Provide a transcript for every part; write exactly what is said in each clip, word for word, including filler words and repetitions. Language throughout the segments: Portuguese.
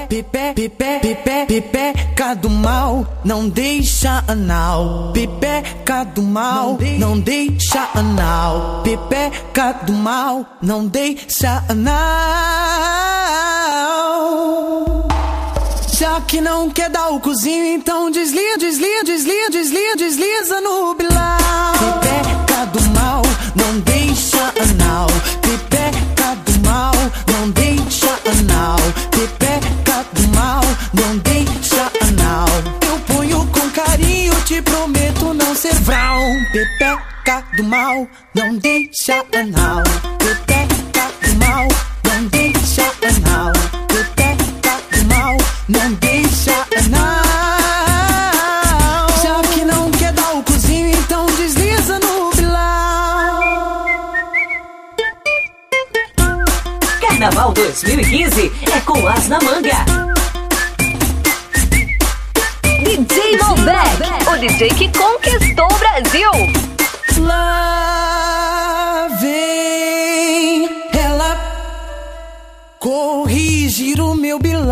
pipe, pipe, pipe, pipeca do mal, não deixa anal. Pipeca do mal, não deixa anal. Pipeca do mal, não deixa anal. Já que não quer dar o cozinho, então desliza, desliza, desliza, desliza, desliza no bilau. Pipeca do mal, não deixa anal. Pipeca do mal, não deixa anal. Pipeca do mal, não deixa anal. Eu ponho com carinho, te prometo não ser vral. Pipeca do mal, não deixa anal. Pipeca do mal, não deixa anal. Pipeca do mal, não deixa anal. Já que não quer dar o cozinho, então desliza no bilau. Carnaval dois mil e quinze é com As na Manga. D J Malbec, o D J que conquistou o Brasil. Lá vem ela corrigir o meu bilau.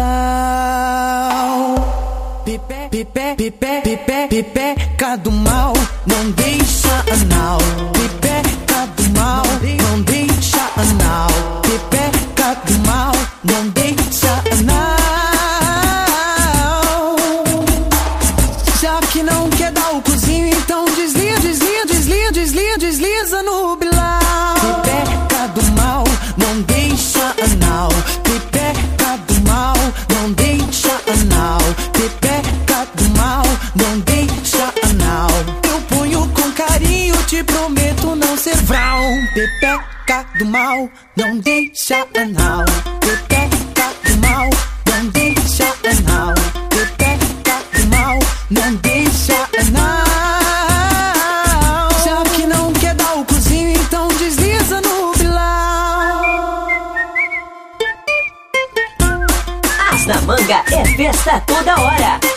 Pipe, pipe, pipe, pipe, pipeca do mal, não deixa anal. Pipeca do mal, não deixa anal. Pipeca do mal, não deixa anal. Já que não quer dar o cozinho, então desliza, desliza, desliza, desliza, desliza no bilau. Pipeca do mal, não deixa anal. Pipeca do mal, não deixa anal. Pipeca do mal, não deixa anal. Eu ponho com carinho, te prometo não ser vral. Pipeca do mal, não deixa anal. Pipeca do mal, não deixa anal. Pipeca do mal, não deixa anal. Já que não quer dar o cozinho, então desliza no bilau. As na Manga é festa toda hora.